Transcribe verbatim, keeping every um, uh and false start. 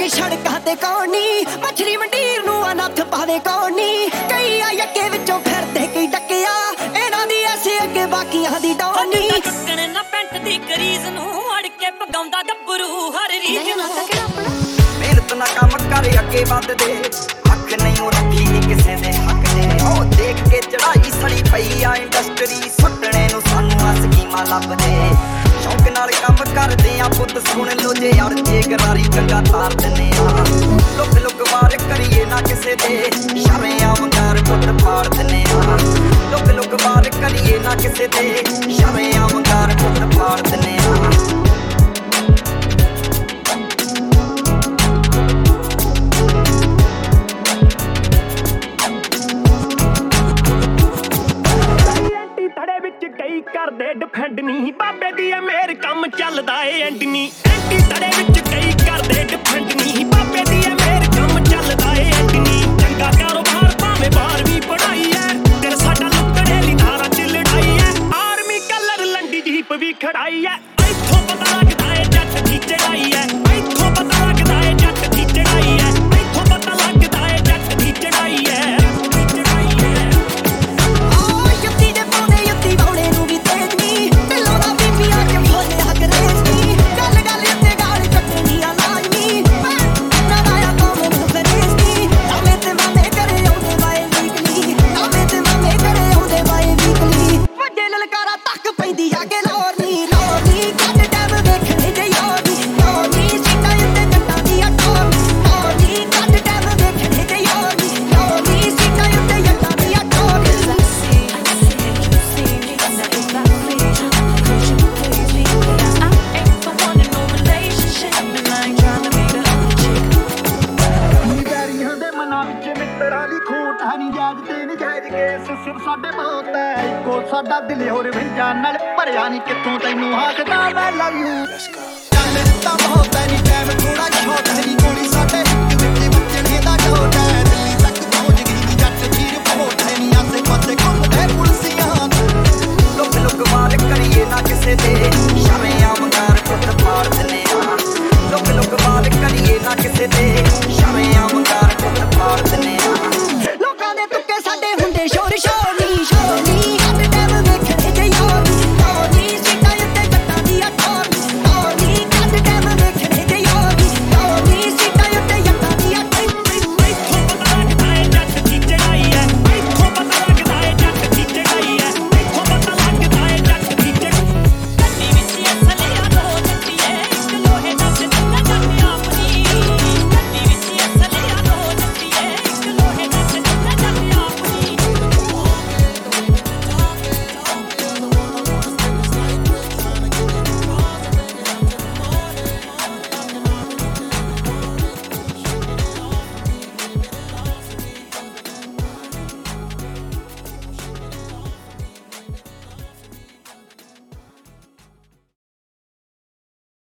के सड़कां ते कौन नी मछली मंडीर नूं अनथ पावे कौन नी कई आ अगे विचों फिरदे कई डकिया इन्हां दी ऐसे अगे बाकियां दी डौन नी टुकने ना पैंट दी करीज नूं अड़ के पगाउंदा गब्बरू हर रीज नूं मेहनत ना काम कर अगे वधदे हक नहीं रखी किसे दे हक दे ओ देख के चढ़ाई सड़ी पई आ इंडस्ट्री सुटने नूं सानू आ स्कीमां लभदे शौक नाल काम करदे आ पुੱਤ सुन लो जे यार जे गरारी कंगा तार दने आ लुक लुक वार करिए ना किसे दे शर्म वंगार पुੱਤ फाड़ दने आ लुक लुक वार करिए ना किसे दे शर्म वंगार पुੱਤ फाड़ दने आ ਕਰਦੇ ਡਿਫੈਂਡ ਨਹੀਂ ਬਾਬੇ ਦੀ ਐ ਮੇਰ ਕੰਮ ਚੱਲਦਾ ਏ ਐਂਡ ਨੀ ਐਂਟੀ ਤੜੇ ਵਿੱਚ ਕਈ ਕਰਦੇ ਡਿਫੈਂਡ ਨਹੀਂ ਬਾਬੇ ਦੀ ਐ ਮੇਰ ਕੰਮ ਚੱਲਦਾ ਏ ਐਂਡ ਨੀ ਚੰਗਾ ਕਾਰੋਬਾਰ ਭਾਵੇਂ ਬਾਹਰ ਵੀ ਪੜਾਈ ਐ ਦਿਲ ਸਾਡਾ ਲੁੱਟੜੇ ਲਈ ਨਾਰਾ ਚ ਲੜਾਈ ਐ ਆਰਮੀ ਕਲਰ ਲੰਡੀ ਜੀਪ ਵੀ ਖੜਾਈ ਐ ਇੱਥੋਂ ਪਤਾ ਲੱਗਦਾ ਏ ਜੱਟ ਦੀ ਚੜਾਈ ਐ ਇੱਥੋਂ ਪਤਾ ਲੱਗਦਾ ਏ ਜੱਟ ਦੀ ਚੜਾਈ ਐ ਇੱਥੋਂ ਪਤਾ ਲੱਗਦਾ ਏ ਜੱਟ ਦੀ ਚੜਾਈ ਐ ਸਾਡੇ ਬਹੁਤ ਐ ਇੱਕੋ ਸਾਡਾ ਦਿਲ ਹੋਰ ਵਿੰਜਾਂ ਨਾਲ ਭਰਿਆ ਨਹੀਂ ਕਿੱਥੋਂ ਤੈਨੂੰ ਆਖਦਾ ਮੈਂ ਲਵ ਯੂ ਚੱਲ ਤਾਂ ਬਹੁਤ ਐ ਨੀ ਟਾਈਮ ਥੋੜਾ ਸ਼ਾਰਟ ਹੈ ਨੀ